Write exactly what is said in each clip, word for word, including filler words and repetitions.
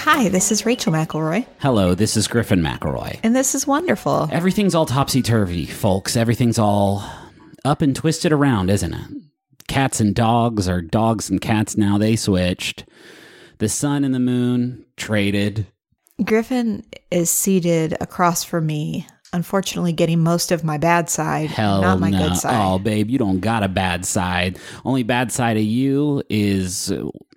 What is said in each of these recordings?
Hi, this is Rachel McElroy. Hello, this is Griffin McElroy. And this is wonderful. Everything's all topsy-turvy, folks. Everything's all up and twisted around, isn't it? Cats and dogs are dogs and cats now. They switched. The sun and the moon traded. Griffin is seated across from me, unfortunately getting most of my bad side, Hell not my no. good side. Oh, babe, you don't got a bad side. Only bad side of you is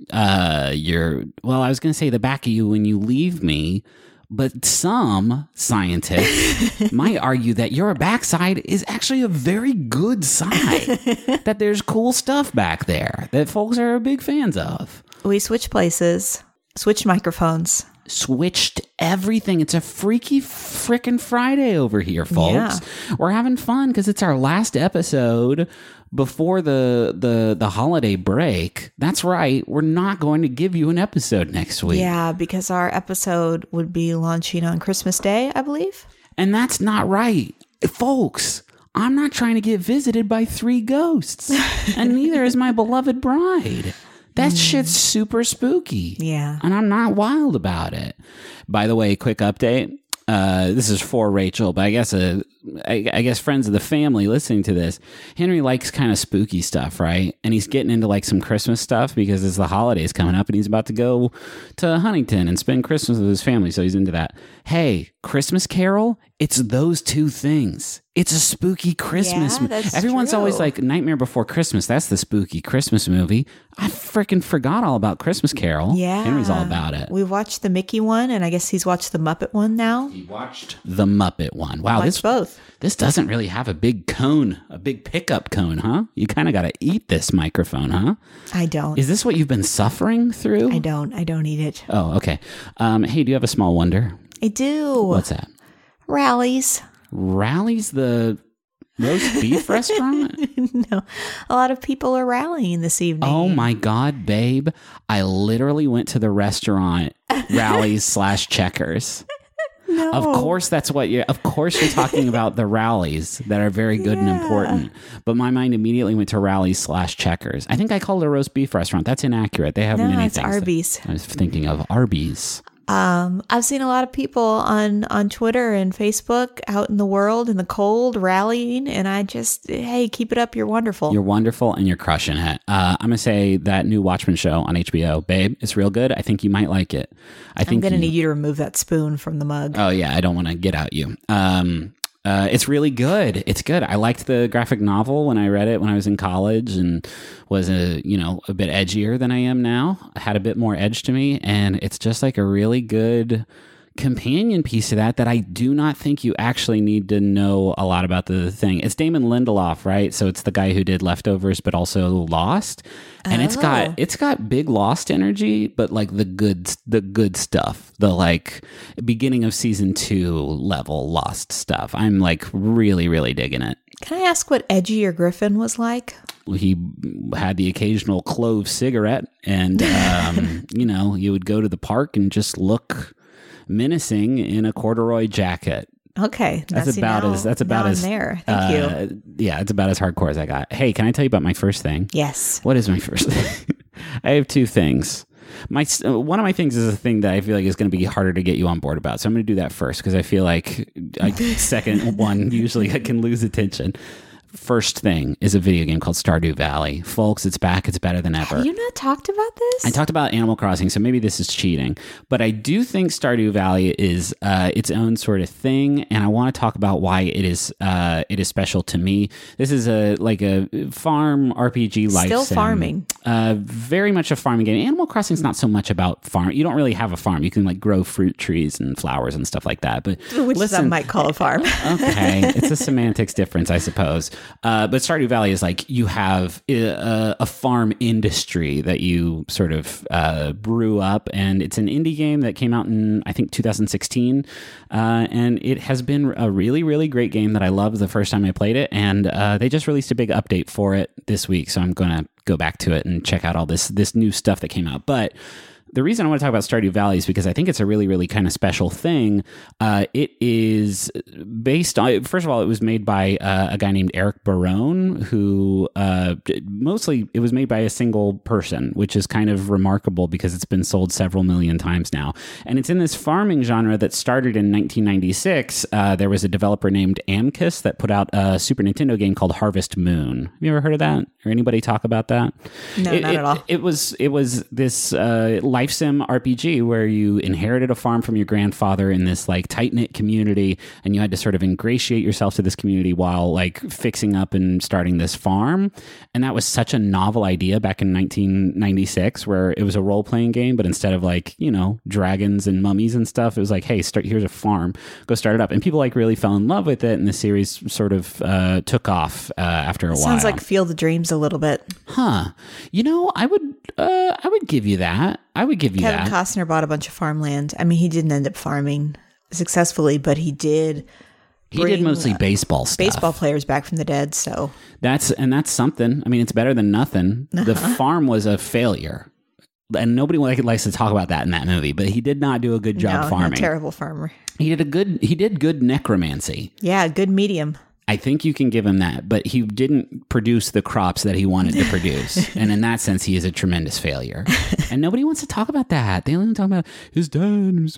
uh your, well, I was going to say the back of you when you leave me, but some scientists might argue that your backside is actually a very good side, that there's cool stuff back there that folks are big fans of. We switched places, switched microphones. Switched everything. It's a freaky frickin' Friday over here, folks. Yeah. We're having fun because it's our last episode before the, the the holiday break. That's right. We're not going to give you an episode next week. Yeah, because our episode would be launching on Christmas Day, I believe. And that's not right. Folks, I'm not trying to get visited by three ghosts. And neither is my beloved bride. That shit's super spooky. Yeah. And I'm not wild about it. By the way, quick update. Uh, this is for Rachel, but I guess uh, I, I guess friends of the family listening to this, Henry likes kind of spooky stuff, right? And he's getting into like some Christmas stuff because it's the holidays coming up and he's about to go to Huntington and spend Christmas with his family. So he's into that. Hey, Christmas Carol, it's those two things. It's a spooky Christmas. Yeah, that's Everyone's true. always like Nightmare Before Christmas. That's the spooky Christmas movie. I freaking forgot all about Christmas Carol. Yeah. Henry's all about it. We watched the Mickey one, and I guess he's watched the Muppet one now. He watched the Muppet one. Wow, Watched this both. This doesn't really have a big cone, a big pickup cone, huh? You kind of got to eat this microphone, huh? I don't. Is this what you've been suffering through? I don't. I don't eat it. Oh, okay. Um, hey, do you have a small wonder? I do. What's that? Rallies. Rally's the roast beef restaurant? No. A lot of people are rallying this evening. Oh my God, babe. I literally went to the restaurant Rallies slash Checkers. No. Of course, that's what you're, of course you're talking about the rallies that are very good and Yeah. important. But my mind immediately went to Rallies slash Checkers. I think I called it a roast beef restaurant. That's inaccurate. They have No, many it's things. Arby's. I was thinking of Arby's. Um, I've seen a lot of people on, on Twitter and Facebook out in the world in the cold rallying, and I just, hey, keep it up. You're wonderful. You're wonderful and you're crushing it. Uh, I'm going to say that new Watchmen show on H B O, babe, it's real good. I think you might like it. I think I'm going to you- need you to remove that spoon from the mug. Oh, yeah. I don't want to get out you. Um, uh, it's really good. It's good. I liked the graphic novel when I read it when I was in college and was a, you know, a bit edgier than I am now. I had a bit more edge to me. And it's just like a really good companion piece to that that I do not think you actually need to know a lot about the thing. It's Damon Lindelof, right? So it's the guy who did Leftovers but also Lost. And it's got Oh. it's got big Lost energy, but like the good the good stuff. The like beginning of season two level Lost stuff. I'm like really, really digging it. Can I ask what Edgy or Griffin was like? He had the occasional clove cigarette and um, you know, you would go to the park and just look menacing in a corduroy jacket. Okay. That's now, see, about now- as that's about now as I'm there. Thank uh, you. Yeah, it's about as hardcore as I got. Hey, can I tell you about my first thing? Yes. What is my first thing? I have two things. My uh, one of my things is a thing that I feel like is going to be harder to get you on board about. So I'm going to do that first because I feel like I, second one usually I can lose attention. First thing is a video game called Stardew Valley. Folks, it's back. It's better than ever. Have you not talked about this? I talked about Animal Crossing, so maybe this is cheating. But I do think Stardew Valley is uh, its own sort of thing, and I want to talk about why it is uh, it is special to me. This is a like a farm R P G life Still sim. farming. Uh, very much a farming game. Animal Crossing is not so much about farm. You don't really have a farm. You can like grow fruit trees and flowers and stuff like that. But Which listen, some might call a farm. okay, it's a semantics difference, I suppose. Uh, but Stardew Valley is like you have a, a farm industry that you sort of uh, brew up, and it's an indie game that came out in I think two thousand sixteen, uh, and it has been a really, really great game that I loved the first time I played it, and uh, they just released a big update for it this week, so I'm going to go back to it and check out all this this new stuff that came out. But The reason I want to talk about Stardew Valley is because I think it's a really, really kind of special thing. Uh, it is based on, first of all, it was made by uh, a guy named Eric Barone, who uh, mostly it was made by a single person, which is kind of remarkable because it's been sold several million times now. And it's in this farming genre that started in nineteen ninety-six. Uh, there was a developer named Amicus that put out a Super Nintendo game called Harvest Moon. Have you ever heard of that? Or anybody talk about that? No, it, not it, at all. It was, it was this uh, life sim R P G where you inherited a farm from your grandfather in this like tight-knit community, and you had to sort of ingratiate yourself to this community while like fixing up and starting this farm. And that was such a novel idea back in nineteen ninety-six, where it was a role-playing game, but instead of like, you know, dragons and mummies and stuff, it was like, hey, start here's a farm, go start it up. And people like really fell in love with it, and the series sort of uh, took off uh, after a while. Sounds like Field of Dreams a little bit. Huh. You know, I would uh, I would give you that. I would give you Kevin that. Costner bought a bunch of farmland. I mean, he didn't end up farming successfully, but he did. He did mostly baseball stuff. Baseball players back from the dead. So that's and that's something. I mean, it's better than nothing. Uh-huh. The farm was a failure, and nobody likes to talk about that in that movie. But he did not do a good job no, farming. No, terrible farmer. He did a good. He did good necromancy. Yeah, good medium. I think you can give him that, but he didn't produce the crops that he wanted to produce. And in that sense, he is a tremendous failure. And nobody wants to talk about that. They only talk about his dad.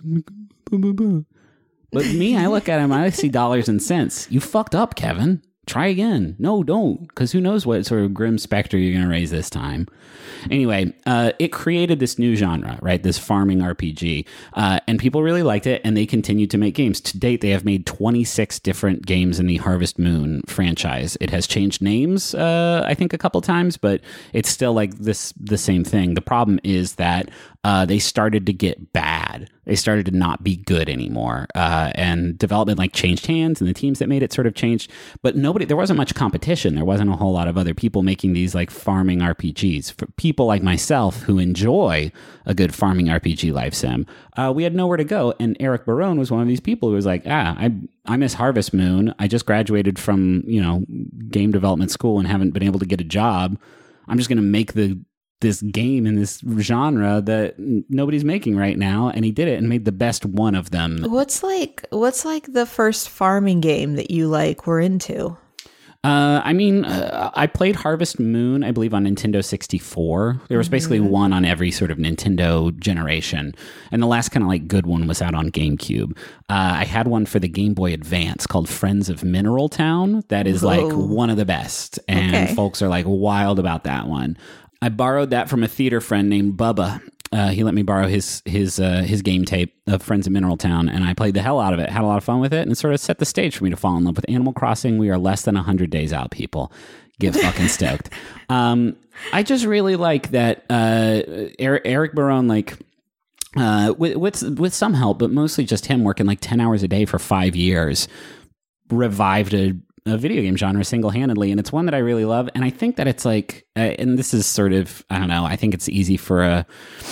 But me, I look at him, I see dollars and cents. You fucked up, Kevin. Try again. No, don't. Because who knows what sort of grim specter you're going to raise this time. Anyway, uh, it created this new genre, right? This farming R P G. Uh, and people really liked it, and they continued to make games. To date, they have made twenty-six different games in the Harvest Moon franchise. It has changed names, uh, I think, a couple times, but it's still like this the same thing. The problem is that uh, they started to get bad. They started to not be good anymore. Uh, and development like changed hands, and the teams that made it sort of changed. But nobody, there wasn't much competition. There wasn't a whole lot of other people making these like farming R P Gs. For people like myself who enjoy a good farming R P G life sim, uh, we had nowhere to go. And Eric Barone was one of these people who was like, ah, I I miss Harvest Moon. I just graduated from, you know, game development school and haven't been able to get a job. I'm just going to make the this game in this genre that nobody's making right now. And he did it and made the best one of them. What's like, what's like the first farming game that you like were into? Uh, I mean, uh, I played Harvest Moon, I believe, on Nintendo sixty-four. There was basically mm-hmm. one on every sort of Nintendo generation. And the last kind of like good one was out on GameCube. Uh, I had one for the Game Boy Advance called Friends of Mineral Town. That is Whoa. like one of the best. And okay. folks are like wild about that one. I borrowed that from a theater friend named Bubba. Uh, he let me borrow his his uh, his game tape of Friends of Mineral Town, and I played the hell out of it. Had a lot of fun with it, and it sort of set the stage for me to fall in love with Animal Crossing. We are less than one hundred days out, people. Get fucking stoked. Um, I just really like that uh, Eric, Eric Barone, like, uh, with, with, with some help, but mostly just him working like ten hours a day for five years, revived a a video game genre single-handedly, and it's one that I really love. And I think that it's like, uh, and this is sort of, I don't know, I think it's easy for a,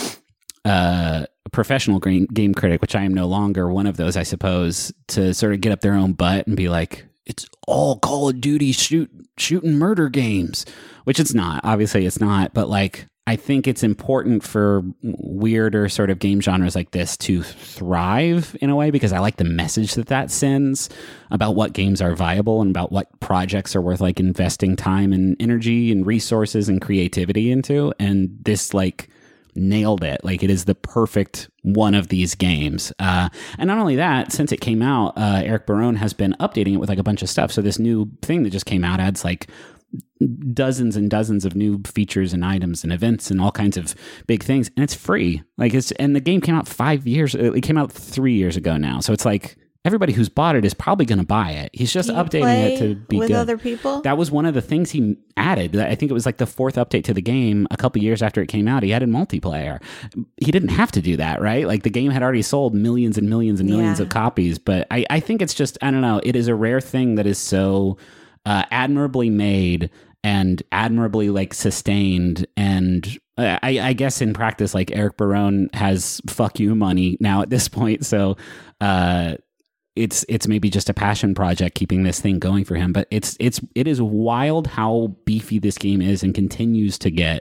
uh, a professional game, game critic, which I am no longer one of those, I suppose, to sort of get up their own butt and be like, it's all Call of Duty shoot shooting murder games, which it's not. Obviously, it's not. But like, I think it's important for weirder sort of game genres like this to thrive in a way, because I like the message that that sends about what games are viable and about what projects are worth like investing time and energy and resources and creativity into. And this like nailed it. Like, it is the perfect one of these games. Uh, and not only that, since it came out, uh, Eric Barone has been updating it with like a bunch of stuff. So this new thing that just came out adds like dozens and dozens of new features and items and events and all kinds of big things, and it's free. Like, it's, and the game came out five years, it came out three years ago now. So it's like, everybody who's bought it is probably going to buy it. He's just updating it to be with good. Other people? That was one of the things he added. I think it was like the fourth update to the game a couple years after it came out. He added multiplayer. He didn't have to do that, right? Like, the game had already sold millions and millions and millions yeah. of copies. But I, I think it's just, I don't know, it is a rare thing that is so uh, admirably made and admirably like sustained. And I, I guess in practice, like, Eric Barone has fuck you money now at this point. So, uh, It's it's maybe just a passion project keeping this thing going for him, but it's it's it is wild how beefy this game is and continues to get.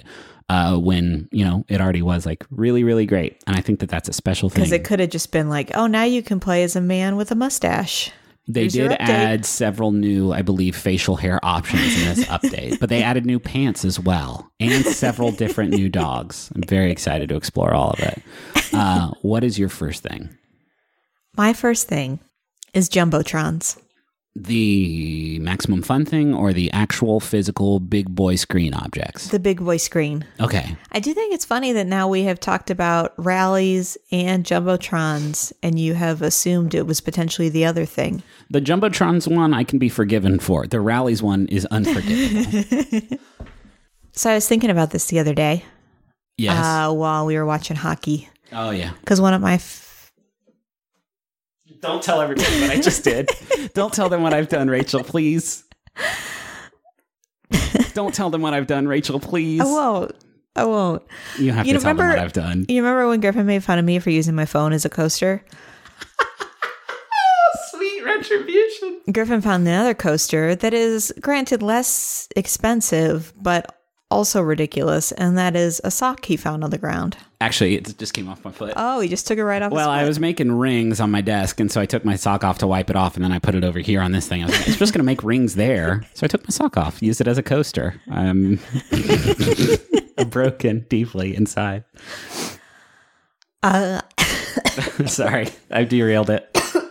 uh, when, you know, it already was like really, really great. And I think that that's a special thing. Because it could have just been like, oh, now you can play as a man with a mustache. They Here's your did update. add several new, I believe, facial hair options in this update, but they added new pants as well and several different new dogs. I'm very excited to explore all of it. Uh, what is your first thing? My first thing is Jumbotrons. The Maximum Fun thing or the actual physical big boy screen objects? The big boy screen. Okay. I do think it's funny that now we have talked about rallies and Jumbotrons, and you have assumed it was potentially the other thing. The Jumbotrons one I can be forgiven for. The rallies one is unforgivable. So I was thinking about this the other day. Yes. Uh, while we were watching hockey. Oh, yeah. Because one of my... F- Don't tell everybody what I just did. Don't tell them what I've done, Rachel, please. Don't tell them what I've done, Rachel, please. I won't. I won't. You have You to tell remember- them what I've done. You remember when Griffin made fun of me for using my phone as a coaster? Sweet retribution. Griffin found another coaster that is, granted, less expensive, but also ridiculous, and that is a sock he found on the ground. Actually, it just came off my foot. Oh, he just took it right off Well, his foot. I was making rings on my desk, and so I took my sock off to wipe it off, and then I put it over here on this thing. I was like, it's just going to make rings there. So I took my sock off, used it as a coaster. I'm broken deeply inside. Uh, Sorry, I derailed it.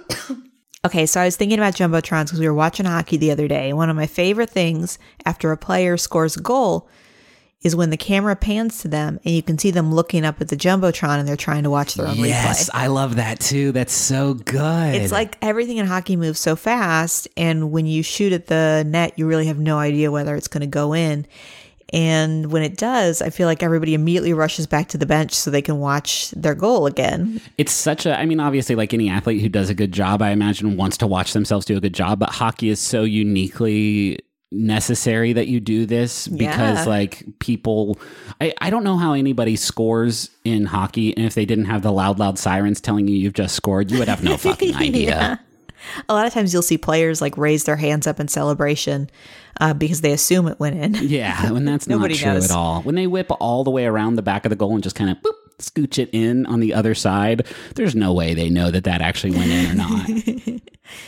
okay, so I was thinking about Jumbotrons because we were watching hockey the other day. One of my favorite things after a player scores a goal is when the camera pans to them and you can see them looking up at the Jumbotron and they're trying to watch their own Yes, replay. I love that too. That's so good. It's like everything in hockey moves so fast, and when you shoot at the net, you really have no idea whether it's going to go in. And when it does, I feel like everybody immediately rushes back to the bench so they can watch their goal again. It's such a, I mean, obviously, like any athlete who does a good job, I imagine wants to watch themselves do a good job, but hockey is so uniquely necessary that you do this because Yeah. like people, I, I don't know how anybody scores in hockey, and if they didn't have the loud, loud sirens telling you you've just scored, you would have no fucking idea. Yeah. A lot of times you'll see players like raise their hands up in celebration uh, because they assume it went in. Yeah, when that's not Nobody true knows. at all. When they whip all the way around the back of the goal and just kind of boop, scooch it in on the other side, there's no way they know that that actually went in or not.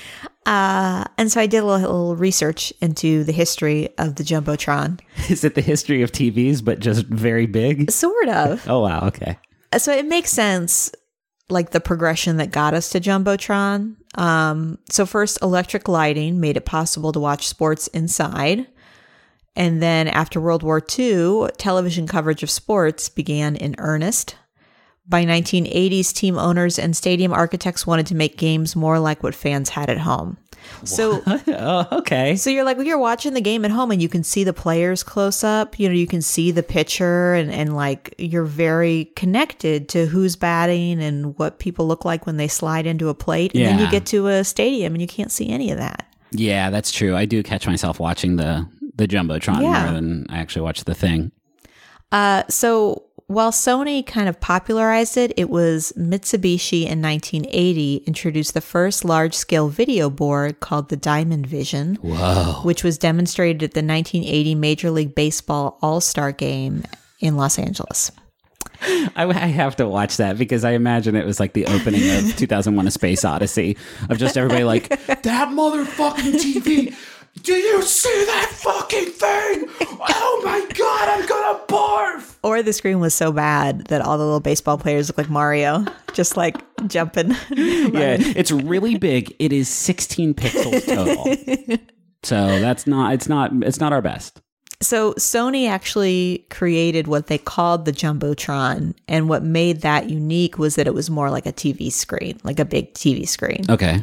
Uh, and so I did a little, little research into the history of the Jumbotron. Is it the history of T Vs, but just very big? Sort of. Oh, wow. Okay. So it makes sense, like the progression that got us to Jumbotron. Um, so first, electric lighting made it possible to watch sports inside. And then after World War Two, television coverage of sports began in earnest. By nineteen eighties, team owners and stadium architects wanted to make games more like what fans had at home. So, Oh, okay. so you're like, well, you're watching the game at home and you can see the players close up. You know, you can see the pitcher and, and like you're very connected to who's batting and what people look like when they slide into a plate. And then you Yeah. get to a stadium and you can't see any of that. Yeah, that's true. I do catch myself watching the, the Jumbotron Yeah. more than I actually watch the thing. Uh, so while Sony kind of popularized it, it was Mitsubishi in nineteen eighty introduced the first large-scale video board called the Diamond Vision, Whoa. which was demonstrated at the nineteen eighty Major League Baseball All-Star Game in Los Angeles. I, I have to watch that because I imagine it was like the opening of two thousand one A Space Odyssey of just everybody like, that motherfucking T V. Do you see that fucking thing? Oh my God, I'm gonna barf. Or the screen was so bad that all the little baseball players look like Mario, just like jumping. Yeah, it's really big. It is sixteen pixels total. So that's not, it's not, it's not our best. So Sony actually created what they called the Jumbotron, and what made that unique was that it was more like a T V screen, like a big T V screen. Okay.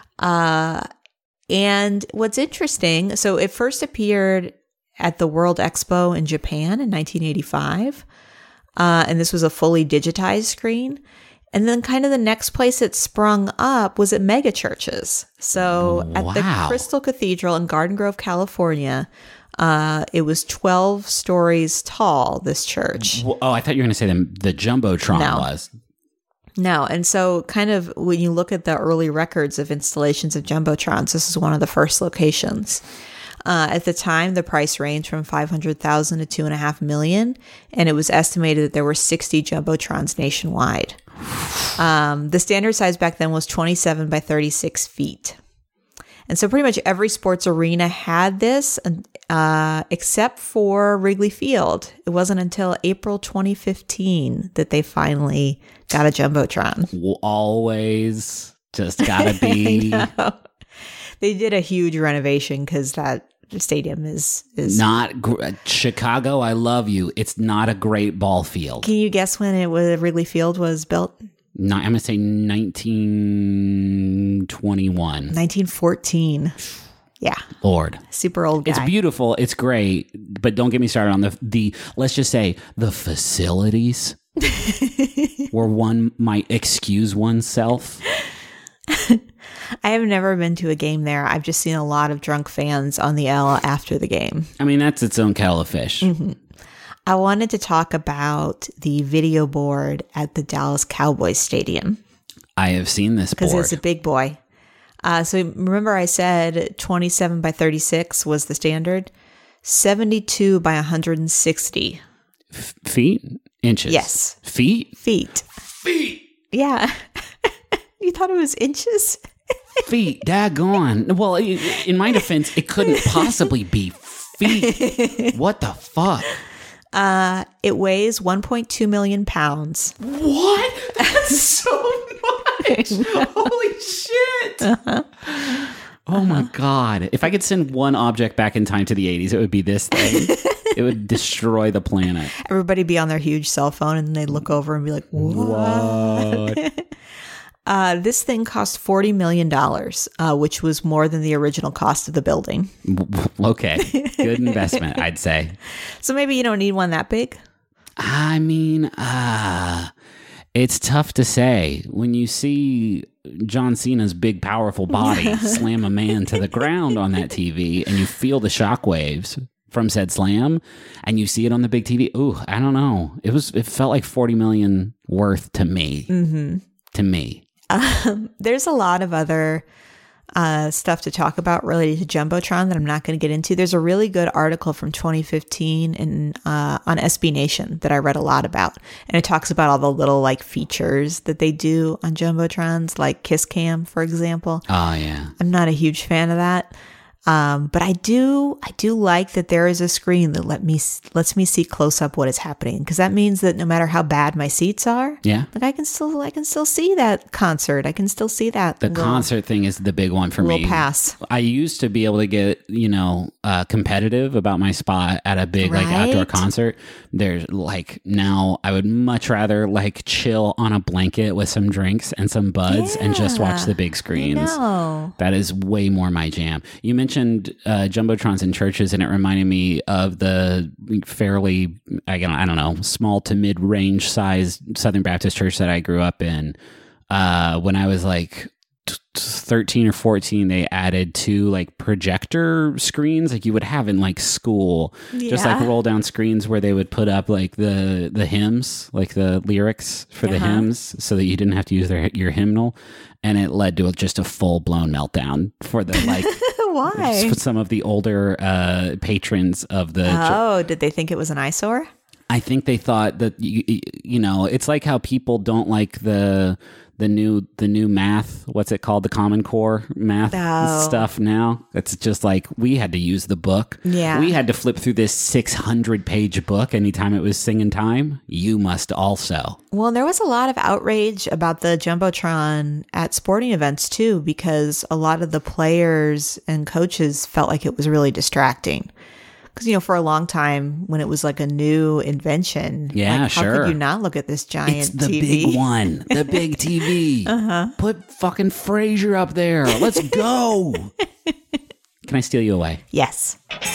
Uh, and what's interesting, so it first appeared at the World Expo in Japan in nineteen eighty-five, uh, and this was a fully digitized screen. And then kind of the next place it sprung up was at mega churches. So at the Wow. Crystal Cathedral in Garden Grove, California, uh, it was twelve stories tall, this church. Well, oh, I thought you were going to say the, the Jumbotron No. was. No, and so kind of when you look at the early records of installations of Jumbotrons, this is one of the first locations. Uh, at the time, the price ranged from five hundred thousand dollars to two point five million dollars, and it was estimated that there were sixty Jumbotrons nationwide. Um, the standard size back then was twenty-seven by thirty-six feet. And so pretty much every sports arena had this, uh, except for Wrigley Field. It wasn't until April twenty fifteen that they finally got a Jumbotron. Always just gotta be. They did a huge renovation because that stadium is is not gr- Chicago. I love you. It's not a great ball field. Can you guess when it was Wrigley Field was built? No, I'm gonna say nineteen twenty-one. nineteen fourteen. Yeah. Lord. Super old guy. It's beautiful. It's great. But don't get me started on the, the let's just say, the facilities where one might excuse oneself. I have never been to a game there. I've just seen a lot of drunk fans on the L after the game. I mean, that's its own kettle of fish. Mm-hmm. I wanted to talk about the video board at the Dallas Cowboys Stadium. I have seen this board. Because it's a big boy. Uh, so remember I said twenty-seven by thirty-six was the standard? seventy-two by one hundred sixty. F- feet? Inches? Yes. Feet? Feet. Feet! Yeah. You thought it was inches? Feet, daggone. Well, in my defense, it couldn't possibly be feet. What the fuck? Uh, it weighs one point two million pounds. What? That's so much. Holy shit. Uh-huh. Oh my God. If I could send one object back in time to the eighties, it would be this thing. It would destroy the planet. Everybody be on their huge cell phone and they'd look over and be like, what? What? Uh, this thing cost forty million dollars, uh, which was more than the original cost of the building. Okay. Good investment, I'd say. So maybe you don't need one that big? I mean, uh, it's tough to say. When you see John Cena's big, powerful body slam a man to the ground on that T V, and you feel the shockwaves from said slam, and you see it on the big T V, ooh, I don't know. It was. It felt like forty million worth to me. Mm-hmm. To me. Um, there's a lot of other uh, stuff to talk about related to Jumbotron that I'm not going to get into. There's a really good article from twenty fifteen in, uh, on S B Nation that I read a lot about. And it talks about all the little like features that they do on Jumbotrons, like Kiss Cam, for example. Oh, yeah. I'm not a huge fan of that. Um, but I do, I do like that there is a screen that let me, lets me see close up what is happening. Cause that means that no matter how bad my seats are, yeah, like I can still, I can still see that concert. I can still see that. The little, concert thing is the big one for me. Pass. I used to be able to get, you know, uh, competitive about my spot at a big right? like outdoor concert. There's like now I would much rather like chill on a blanket with some drinks and some buds yeah, and just watch the big screens. That is way more my jam. You mentioned uh, Jumbotrons in churches, and it reminded me of the fairly, I don't, I don't know, small to mid-range size Southern Baptist church that I grew up in. Uh, when I was like thirteen or fourteen, they added two like projector screens like you would have in like school, yeah. just like roll down screens where they would put up like the the hymns, like the lyrics for uh-huh. the hymns, so that you didn't have to use their your hymnal. And it led to just a full blown meltdown for the like why for some of the older uh, patrons of the. Oh, did they think it was an eyesore? I think they thought that you, you know, it's like how people don't like the the new the new math. What's it called? The Common Core math oh. stuff. Now it's just like we had to use the book. Yeah, we had to flip through this six hundred page book anytime it was singing time. You must also. Well, there was a lot of outrage about the Jumbotron at sporting events too, because a lot of the players and coaches felt like it was really distracting. Because, you know, for a long time, when it was like a new invention, yeah, like, how sure. could you not look at this giant it's the T V? Big one, the big T V. uh-huh. Put fucking Frasier up there. Let's go. Can I steal you away? Yes.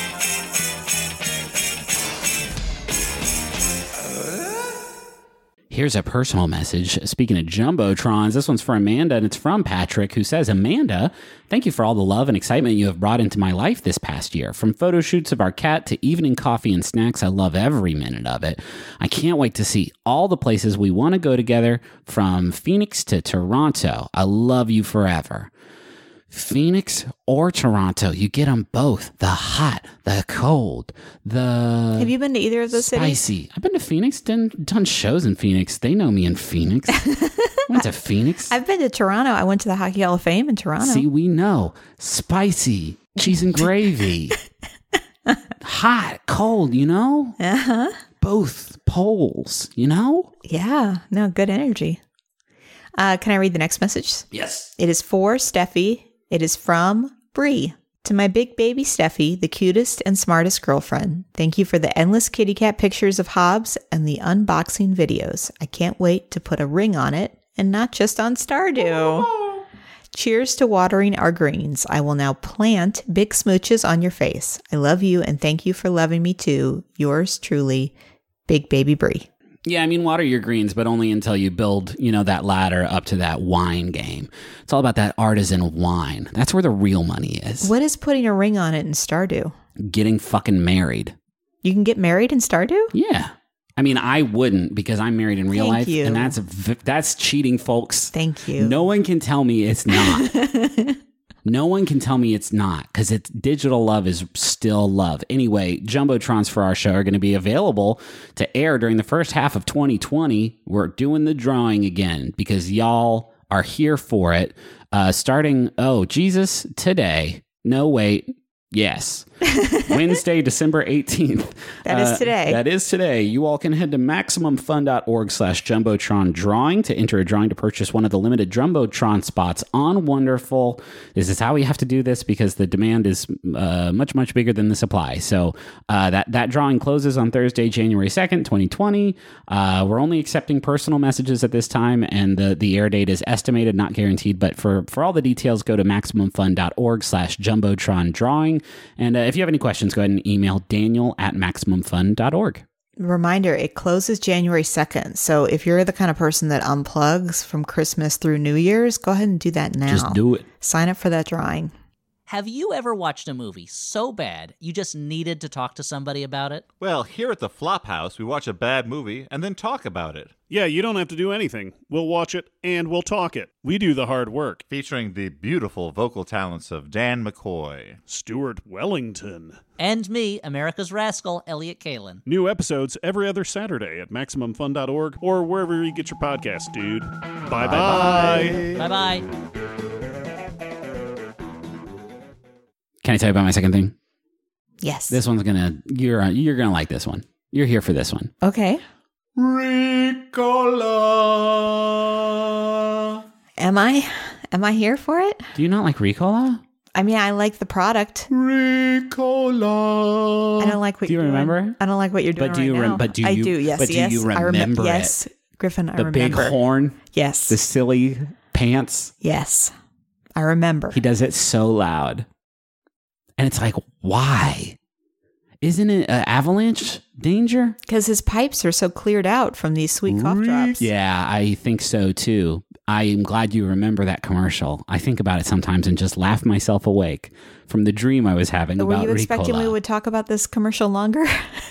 Here's a personal message. Speaking of Jumbotrons, this one's for Amanda, and it's from Patrick, who says, Amanda, thank you for all the love and excitement you have brought into my life this past year. From photo shoots of our cat to evening coffee and snacks, I love every minute of it. I can't wait to see all the places we want to go together, from Phoenix to Toronto. I love you forever. Phoenix or Toronto. You get them both. The hot, the cold, the Have you been to either of those cities? spicy. I've been to Phoenix, done, done shows in Phoenix. They know me in Phoenix. Went to Phoenix. I've been to Toronto. I went to the Hockey Hall of Fame in Toronto. See, we know. Spicy, cheese and gravy. Hot, cold, you know? Uh-huh. Both poles, you know? Yeah. No, good energy. Uh, can I read the next message? Yes. It is for Steffi. It is from Bree. To my big baby Steffi, the cutest and smartest girlfriend. Thank you for the endless kitty cat pictures of Hobbs and the unboxing videos. I can't wait to put a ring on it and not just on Stardew. Cheers to watering our greens. I will now plant big smooches on your face. I love you and thank you for loving me too. Yours truly, Big Baby Bree. Yeah, I mean, water your greens, but only until you build, you know, that ladder up to that wine game. It's all about that artisan wine. That's where the real money is. What is putting a ring on it in Stardew? Getting fucking married. You can get married in Stardew? Yeah. I mean, I wouldn't because I'm married in real Thank life. you. And that's that's cheating, folks. Thank you. No one can tell me it's not. No one can tell me it's not because it's digital love is still love. Anyway, Jumbotrons for our show are going to be available to air during the first half of twenty twenty. We're doing the drawing again because y'all are here for it. Uh, starting, oh, Jesus, today. No, wait. Yes. Wednesday, December eighteenth. That is Uh, today. that is today. You all can head to MaximumFun.org slash Jumbotron drawing to enter a drawing to purchase one of the limited Jumbotron spots on Wonderful. This is how we have to do this because the demand is uh, much, much bigger than the supply. So uh, that, that drawing closes on Thursday, January second, twenty twenty. Uh, we're only accepting personal messages at this time, and the, the air date is estimated, not guaranteed. But for, for all the details, go to MaximumFun.org slash Jumbotron drawing. And uh, if you have any questions, go ahead and email Daniel at MaximumFun dot org. Reminder, it closes January second. So if you're the kind of person that unplugs from Christmas through New Year's, go ahead and do that now. Just do it. Sign up for that drawing. Have you ever watched a movie so bad you just needed to talk to somebody about it? Well, here at the Flophouse, we watch a bad movie and then talk about it. Yeah, you don't have to do anything. We'll watch it and we'll talk it. We do the hard work. Featuring the beautiful vocal talents of Dan McCoy, Stuart Wellington. And me, America's Rascal, Elliot Kalin. New episodes every other Saturday at Maximum Fun dot org or wherever you get your podcasts, dude. Bye-bye. Bye-bye. Can I tell you about my second thing? Yes. This one's gonna you're uh, you're gonna like this one. You're here for this one. Okay. Ricola. Am I? Am I here for it? Do you not like Ricola? I mean, I like the product. Ricola. I don't like what Do you you're remember? doing. I don't like what you're doing But do you right rem- now. but do I you- do, yes, but do yes. you I remem- remember it? Yes, Griffin, I The remember. big horn, Yes. the silly pants. Yes. I remember. He does it so loud. And it's like, why? Isn't it uh, avalanche danger? Because his pipes are so cleared out from these sweet cough drops. Yeah, I think so too. I am glad you remember that commercial. I think about it sometimes and just laugh myself awake from the dream I was having Were about you expecting Ricola. we would talk about this commercial longer?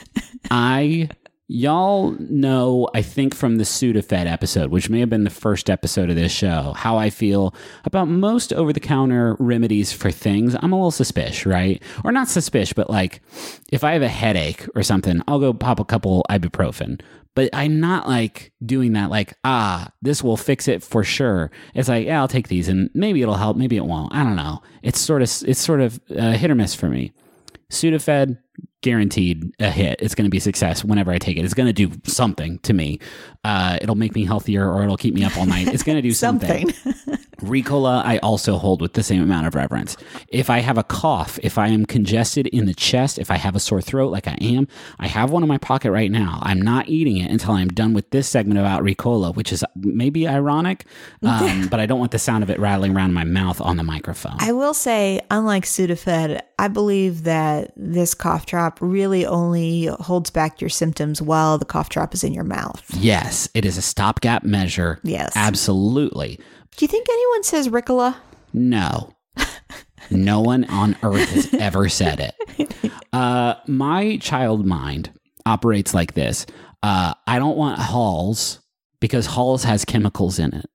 I, y'all know, I think from the Sudafed episode, which may have been the first episode of this show, how I feel about most over-the-counter remedies for things. I'm a little suspicious, right? Or not suspicious, but like if I have a headache or something, I'll go pop a couple ibuprofen. But I'm not like doing that like, ah, this will fix it for sure. It's like, yeah, I'll take these and maybe it'll help, maybe it won't. I don't know. It's sort of, it's sort of uh, hit or miss for me. Sudafed, guaranteed a hit. It's going to be a success whenever I take it. It's going to do something to me. Uh, it'll make me healthier or it'll keep me up all night. It's going to do something. Something. Ricola, I also hold with the same amount of reverence. If I have a cough, if I am congested in the chest, if I have a sore throat like I am, I have one in my pocket right now. I'm not eating it until I'm done with this segment about Ricola, which is maybe ironic, um, but I don't want the sound of it rattling around my mouth on the microphone. I will say, unlike Sudafed, I believe that this cough drop really only holds back your symptoms while the cough drop is in your mouth. Yes, it is a stopgap measure. Yes. Absolutely. Do you think anyone says Ricola? No. No one on earth has ever said it. Uh, my child mind operates like this. Uh, I don't want Halls because Halls has chemicals in it.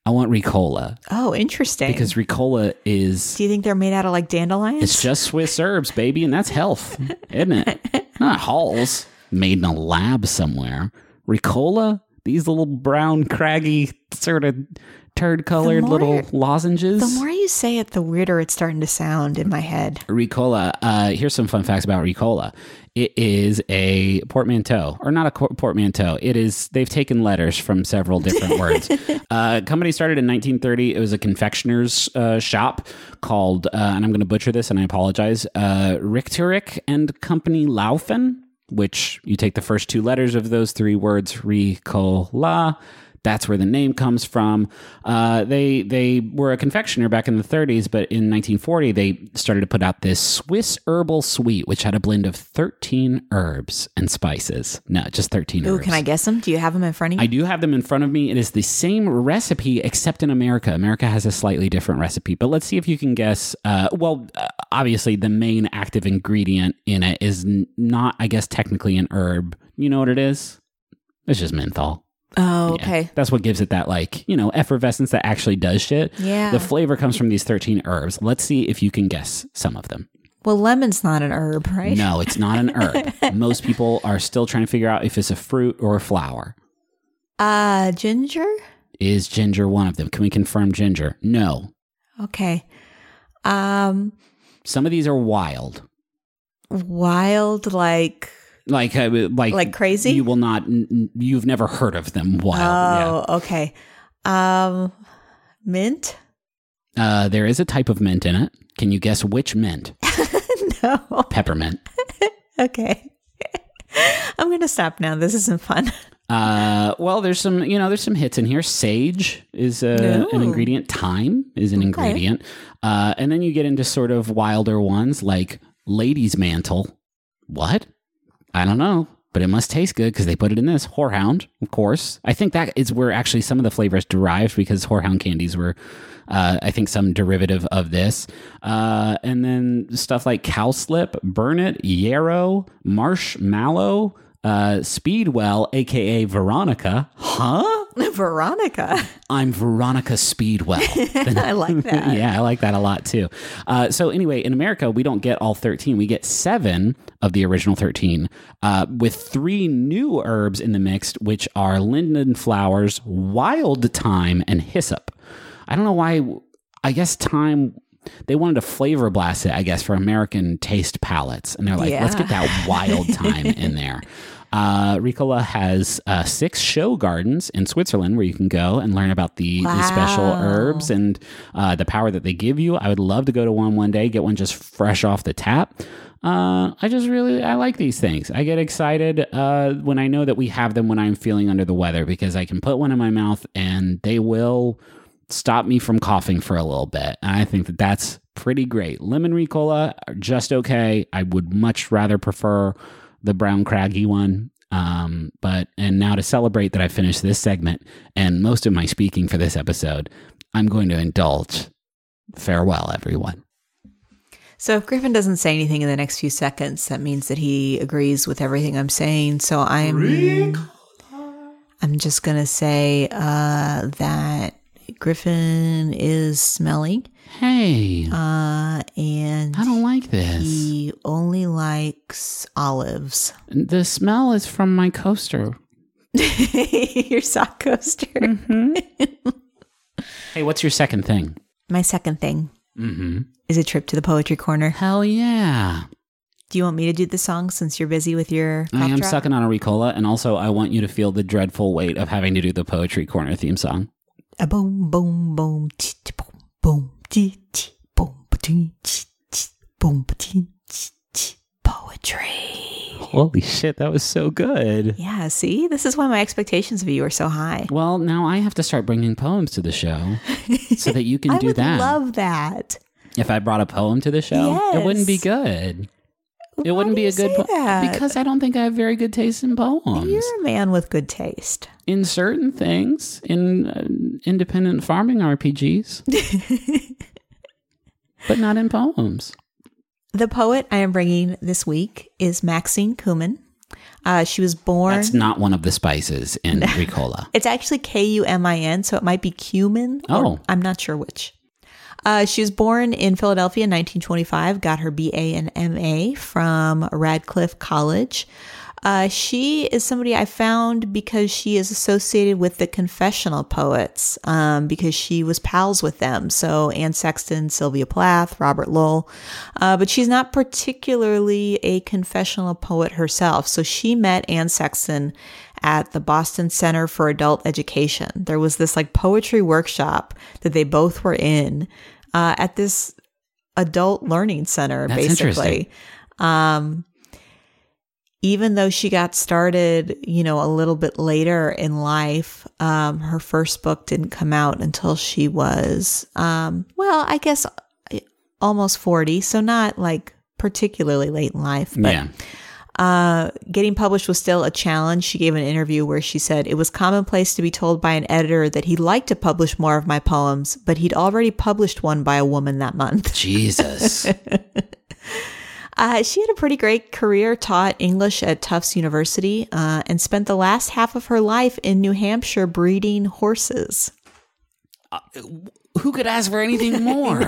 I want Ricola Oh, interesting. because Ricola is Do you think they're made out of like dandelions? it's just Swiss herbs, baby, and that's health, isn't it? Not Halls made in a lab somewhere. Ricola, these little brown, craggy, sort of turd-colored The more- little lozenges. The more you say it, the weirder it's starting to sound in my head. Ricola. Uh, here's some fun facts about Ricola. It is a portmanteau, or not a co- portmanteau. It is. They've taken letters from several different words. Uh, company started in nineteen thirty. It was a confectioner's uh, shop called, uh, and I'm going to butcher this, and I apologize. Uh, Richterich and Company Laufen, which you take the first two letters of those three words, Ricola. That's where the name comes from. Uh, they they were a confectioner back in the thirties, but in nineteen forty, they started to put out this Swiss herbal sweet, which had a blend of thirteen herbs and spices. No, just thirteen Ooh, herbs. can I guess them? Do you have them in front of you? I do have them in front of me. It is the same recipe, except in America. America has a slightly different recipe. But let's see if you can guess. Uh, well, uh, obviously, the main active ingredient in it is n- not, I guess, technically an herb. You know what it is? It's just menthol. Oh, Yeah. okay. That's what gives it that, like, you know, effervescence that actually does shit. Yeah. The flavor comes from these thirteen herbs. Let's see if you can guess some of them. Well, lemon's not an herb, right? No, it's not an herb. Most people are still trying to figure out if it's a fruit or a flower. Uh, ginger? Is ginger one of them? Can we confirm ginger? No. Okay. Um, Some of these are wild. wild, like, Like, uh, like, like crazy? You will not, n- n- you've never heard of them wild. Oh, okay. Um, mint? Yeah. Uh, there is a type of mint in it. Can you guess which mint? No. Peppermint. Okay. I'm going to stop now. This isn't fun. Uh, well, there's some, you know, there's some hits in here. Sage is uh, an Ooh. ingredient. Thyme is an Okay. ingredient. Uh, and then you get into sort of wilder ones like lady's mantle. What? I don't know, but it must taste good because they put it in this. Whorehound, of course. I think that is where actually some of the flavors derived because whorehound candies were, uh, I think, some derivative of this. Uh, and then stuff like cowslip, burnet, yarrow, marshmallow, uh, Speedwell, a k a. Veronica. Huh? Veronica. I'm Veronica Speedwell. I like that. Yeah, I like that a lot too. Uh, so anyway, in America, we don't get all thirteen. We get seven of the original thirteen, uh, with three new herbs in the mix, which are linden flowers, wild thyme, and hyssop. I don't know why. I guess thyme. They wanted to flavor blast it, I guess, for American taste palates. And they're like, Yeah. let's get that wild thyme in there. Uh, Ricola has uh, six show gardens in Switzerland where you can go and learn about the, the special Wow. herbs and uh, the power that they give you. I would love to go to one one day, get one just fresh off the tap. Uh, I just really, I like these things. I get excited uh, when I know that we have them when I'm feeling under the weather because I can put one in my mouth and they will stop me from coughing for a little bit. And I think that that's pretty great. Lemon Ricola are just okay. I would much rather prefer the brown craggy one. Um, but, and now to celebrate that I finished this segment and most of my speaking for this episode, I'm going to indulge. Farewell, everyone. So if Griffin doesn't say anything in the next few seconds, that means that he agrees with everything I'm saying. So I'm, I'm just going to say uh, that Griffin is smelly. Hey, Uh, and I don't like this. he only likes olives. The smell is from my coaster. Your sock coaster. Hey, what's your second thing? My second thing Mm-hmm. is a trip to the poetry corner. Hell yeah. Do you want me to do the song since you're busy with your I cough am drop? sucking on a Ricola, and also I want you to feel the dreadful weight of having to do the Poetry Corner theme song. A boom, boom, boom, tch, tch, boom, boom, tch, tch, boom, ba-dee, tch, tch, boom, ba-dee, tch, tch. Poetry. Holy shit, that was so good. Yeah, see? This is why my expectations of you are so high. Well, now I have to start bringing poems to the show so that you can I do would that. love that. If I brought a poem to the show, it wouldn't be Yes. good. It Why wouldn't do be you a good say po- that? because I don't think I have very good taste in poems. You're a man with good taste. In certain things, in uh, independent farming R P Gs, but not in poems. The poet I am bringing this week is Maxine Kumin. Uh, she was born. That's not one of the spices in Ricola. It's actually K U M I N, so it might be cumin. or- Oh. I'm not sure which. Uh, she was born in Philadelphia in nineteen twenty-five, got her B A and M A from Radcliffe College. Uh, she is somebody I found because she is associated with the confessional poets, um, because she was pals with them. So Anne Sexton, Sylvia Plath, Robert Lowell. Uh, but she's not particularly a confessional poet herself. So she met Anne Sexton at the Boston Center for Adult Education. There was this like poetry workshop that they both were in uh, at this adult learning center, That's basically. Um, even though she got started, you know, a little bit later in life, um, her first book didn't come out until she was, um, well, I guess almost forty. So not like particularly late in life, but Yeah. uh, getting published was still a challenge. She gave an interview where she said, "It was commonplace to be told by an editor that he'd like to publish more of my poems, but he'd already published one by a woman that month." Jesus. Uh, she had a pretty great career, taught English at Tufts University, uh, and spent the last half of her life in New Hampshire breeding horses. Who could ask for anything more?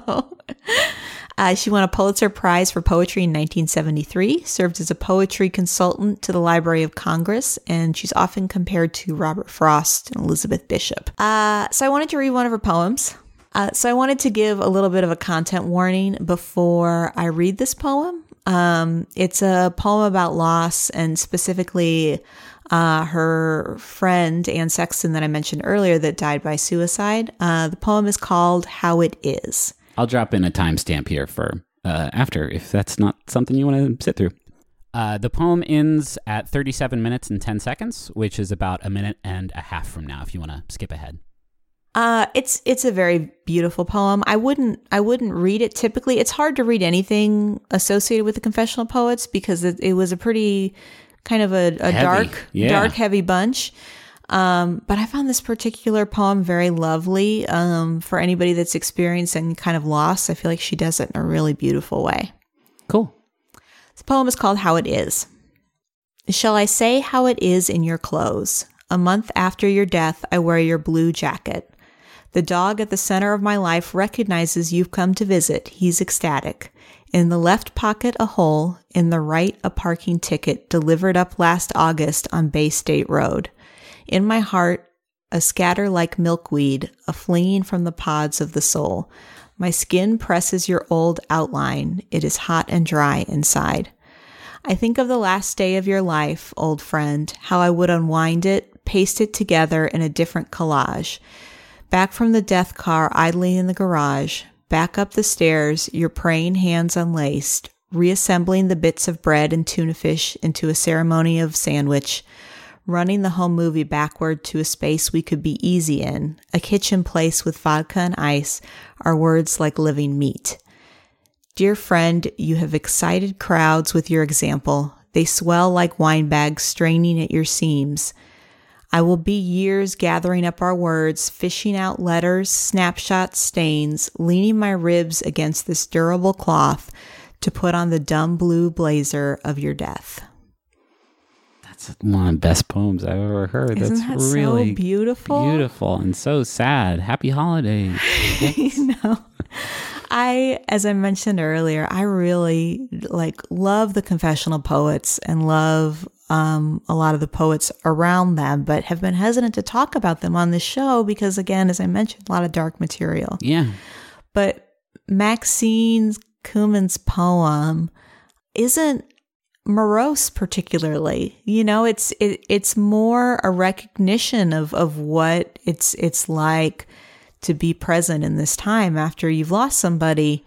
Uh, she won a Pulitzer Prize for Poetry in nineteen seventy-three, served as a poetry consultant to the Library of Congress, and she's often compared to Robert Frost and Elizabeth Bishop. Uh, so I wanted to read one of her poems. Uh, so I wanted to give a little bit of a content warning before I read this poem. Um, it's a poem about loss, and specifically uh, her friend, Anne Sexton, that I mentioned earlier, that died by suicide. Uh, the poem is called How It Is. I'll drop in a timestamp here for uh, after, if that's not something you want to sit through. Uh, the poem ends at thirty-seven minutes and ten seconds, which is about a minute and a half from now, if you want to skip ahead. Uh, it's it's a very beautiful poem. I wouldn't I wouldn't read it typically. It's hard to read anything associated with the confessional poets because it, it was a pretty kind of a, a Heavy. dark, Yeah. dark, heavy bunch. Um, but I found this particular poem very lovely. Um, for anybody that's experiencing kind of loss, I feel like she does it in a really beautiful way. Cool. This poem is called How It Is. Shall I say how it is in your clothes? A month after your death, I wear your blue jacket. The dog at the center of my life recognizes you've come to visit. He's ecstatic. In the left pocket, a hole. In the right, a parking ticket delivered up last August on Bay State Road. In my heart, a scatter like milkweed, a flinging from the pods of the soul. My skin presses your old outline. It is hot and dry inside. I think of the last day of your life, old friend, how I would unwind it, paste it together in a different collage. Back from the death car idling in the garage, back up the stairs, your praying hands unlaced, reassembling the bits of bread and tuna fish into a ceremony of sandwich, running the home movie backward to a space we could be easy in, a kitchen place with vodka and ice, our words like living meat. Dear friend, you have excited crowds with your example. They swell like wine bags straining at your seams. I will be years gathering up our words, fishing out letters, snapshots, stains, leaning my ribs against this durable cloth to put on the dumb blue blazer of your death. That's one of the best poems I've ever heard. Isn't That's that really so beautiful? Beautiful and so sad. Happy holidays. You know, I, as I mentioned earlier, I really like love the confessional poets and love um, a lot of the poets around them, but have been hesitant to talk about them on this show because, again, as I mentioned, a lot of dark material. Yeah. But Maxine Kumin's poem isn't morose particularly. You know, it's it, it's more a recognition of of what it's it's like to be present in this time after you've lost somebody,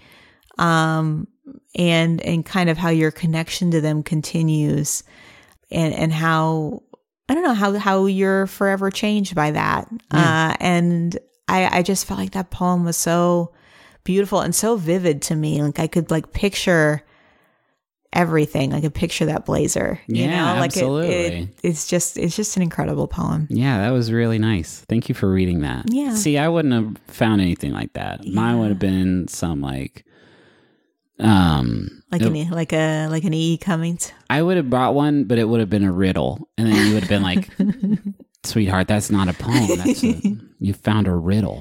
um, and and kind of how your connection to them continues, and and how I don't know how how you're forever changed by that. Yeah. Uh, and I I just felt like that poem was so beautiful and so vivid to me. Like I could like picture everything. I could picture that blazer. You Yeah, know? Like absolutely. It, it, it's just it's just an incredible poem. Yeah, that was really nice. Thank you for reading that. Yeah. See, I wouldn't have found anything like that. Mine would have been some like Um, Like it- an E- like a like an E. E. Cummings. I would have brought one, but it would have been a riddle, and then you would have been like, "Sweetheart, that's not a poem. That's a, you found a riddle."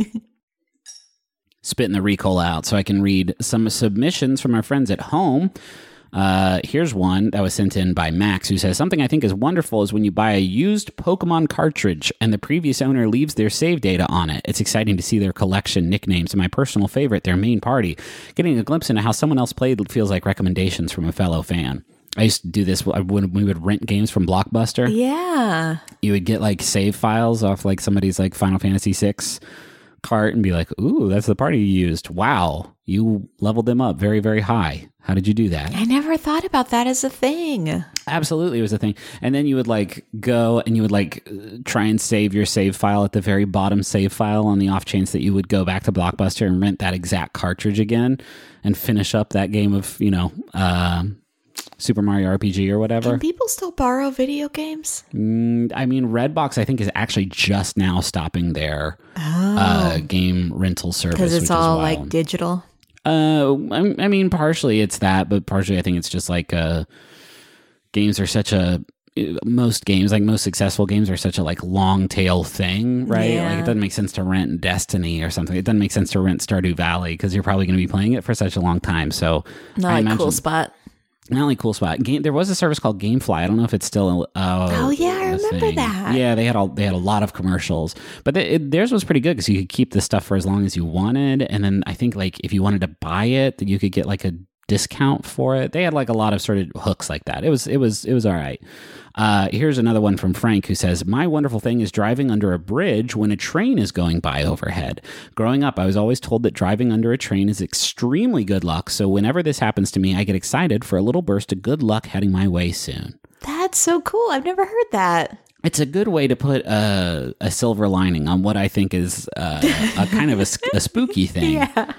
Spitting the recall out so I can read some submissions from our friends at home. Uh, here's one that was sent in by Max, who says, something I think is wonderful is when you buy a used Pokemon cartridge and the previous owner leaves their save data on it. It's exciting to see their collection, nicknames, and my personal favorite, their main party. Getting a glimpse into how someone else played feels like recommendations from a fellow fan. I used to do this when we would rent games from Blockbuster. Yeah. You would get like save files off like somebody's like Final Fantasy six cart and be like, ooh, that's the party you used. Wow, you leveled them up very, very high. How did you do that? I never thought about that as a thing. Absolutely, it was a thing. And then you would like go and you would like try and save your save file at the very bottom save file on the off chance that you would go back to Blockbuster and rent that exact cartridge again and finish up that game of, you know, uh, Super Mario R P G or whatever. Can people still borrow video games? Mm, I mean, Redbox, I think, is actually just now stopping their Oh. uh, game rental service. Because it's which all is like wild. digital. Uh, I, I mean, partially it's that, but partially I think it's just like uh, games are such a most games, like most successful games, are such a like long tail thing, right? Yeah. Like it doesn't make sense to rent Destiny or something. It doesn't make sense to rent Stardew Valley because you're probably going to be playing it for such a long time. So Not I like imagine- Cool Spot. Not only Cool Spot. Game, there was a service called GameFly. I don't know if it's still. Uh, Oh, yeah, I a remember thing. that. Yeah, they had all they had a lot of commercials, but they, it, theirs was pretty good because you could keep the stuff for as long as you wanted, and then I think like if you wanted to buy it, that you could get like a discount for it. They had like a lot of sort of hooks like that. It was it was it was all right. Uh, here's another one from Frank who says, my wonderful thing is driving under a bridge when a train is going by overhead. Growing up, I was always told that driving under a train is extremely good luck. So whenever this happens to me, I get excited for a little burst of good luck heading my way soon. That's so cool. I've never heard that. It's a good way to put a, a silver lining on what I think is uh, a kind of a, a spooky thing. Yeah.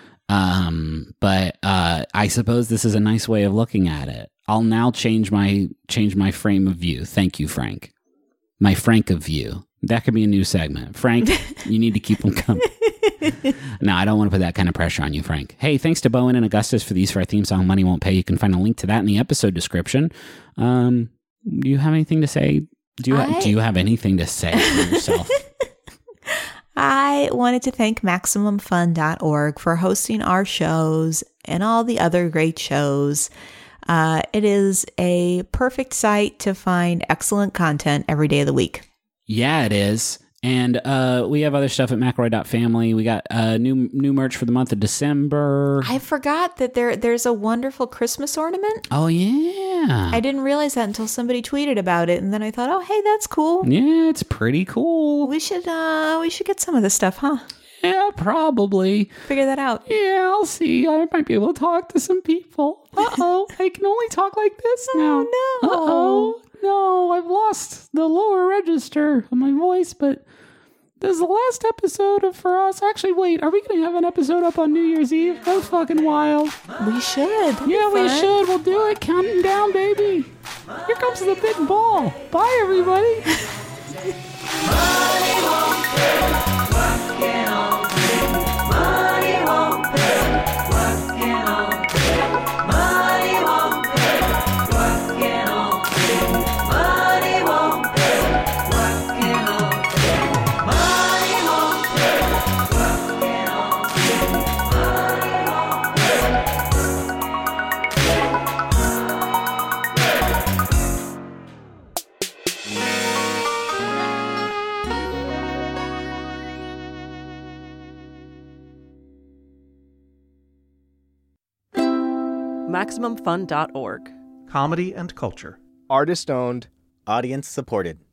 Um, but uh, I suppose this is a nice way of looking at it. I'll now change my change my frame of view. Thank you, Frank. My Frank of view. That could be a new segment. Frank, you need to keep them coming. No, I don't want to put that kind of pressure on you, Frank. Hey, thanks to Bowen and Augustus for these for our theme song, Money Won't Pay. You can find a link to that in the episode description. Um, do you have anything to say? Do you, ha- I- do you have anything to say for yourself? I wanted to thank Maximum Fun dot org for hosting our shows and all the other great shows. Uh, it is a perfect site to find excellent content every day of the week. Yeah, it is. And uh, we have other stuff at McElroy dot family. We got uh, new new merch for the month of December. I forgot that there there's a wonderful Christmas ornament. Oh, yeah. I didn't realize that until somebody tweeted about it, and then I thought, oh, hey, that's cool. Yeah, it's pretty cool. We should uh we should get some of this stuff, huh? Yeah, probably. Figure that out. Yeah, I'll see. I might be able to talk to some people. Uh-oh, I can only talk like this now. Oh, no. Uh-oh. No, I've lost the lower register of my voice, but this is the last episode of For Us. Actually, wait, are we going to have an episode up on New Year's Eve? That's fucking wild. We should. That'd be Yeah, we fun. should. We'll do it. Counting down, baby. Here comes the big ball. Bye, everybody. Maximum Fun dot org. Comedy and culture. Artist owned. Audience supported.